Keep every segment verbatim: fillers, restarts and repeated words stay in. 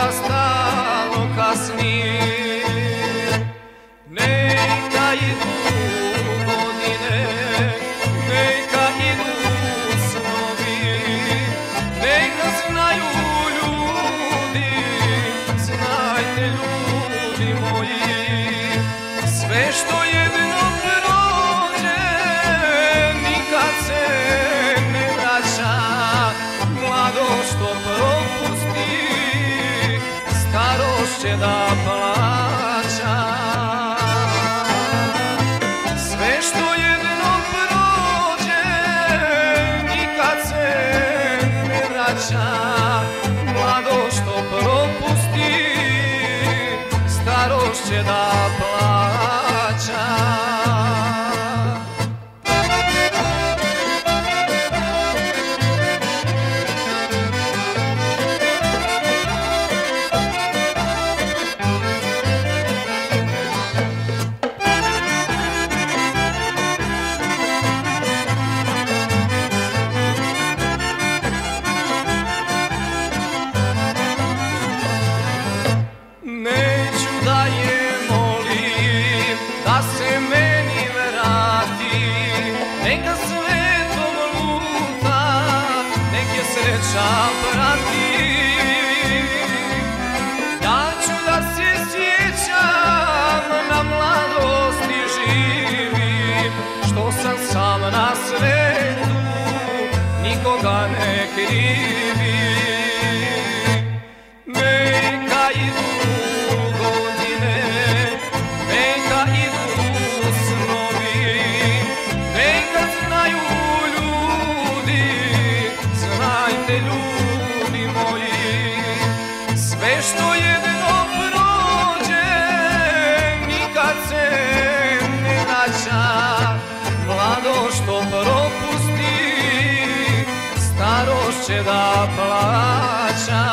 da stalno kasni. Neka idu godine, neka idu snovi, neka znaju ljudi, znajte ljudi moji, sve što jednom prođe nikad se ne vraća, mladost što propusti starost će da plaća. Sve što jednom prođe nikad se ne vraća, mladost što propusti starost će da plaća. Neću da je molim da se meni vrati, neka svetom luta, nek je sreća prati. Ja ću da se sjećam na mladosti živim, što sam sam na svetu, nikoga ne krivim. Neka idu godine, neka idu snovi, neka znaju ljudi, znajte ljudi moji, sve što jednom prođe nikad se ne vraća, mladost što propusti starost će da plaća.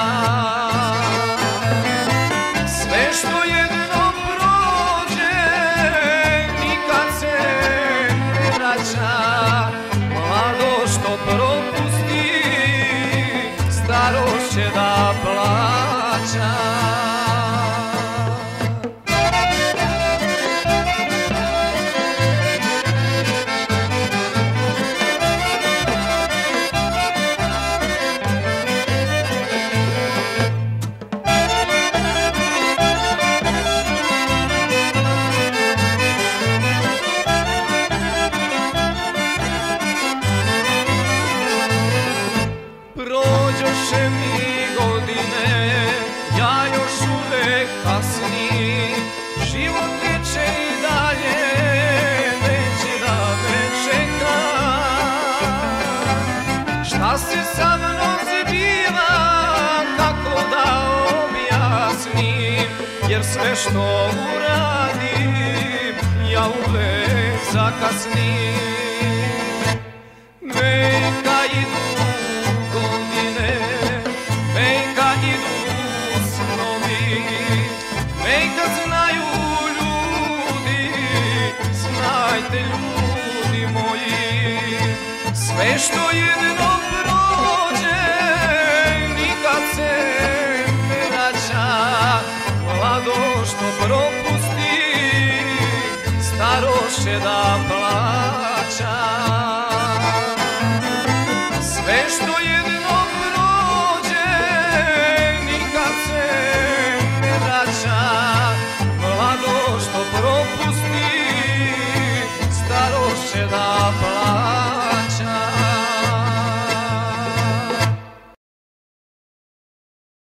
Sve što jednom prođe nikad se ne vraća, mladost što propusti starost će da plaća. Prođoše mi godine, ja još uvek kasnim, život teče i dalje, neće da me čeka. Šta se sa mnom zbiva, kako da objasnim, jer sve što uradim, ja uvek zakasnim. Neka idu godine, neka idu snovi, neka znaju ljudi, znajte ljudi moji, sve što jednom prođe nikad se ne vraća, mladost što propusti starost će da plaća. Sve što je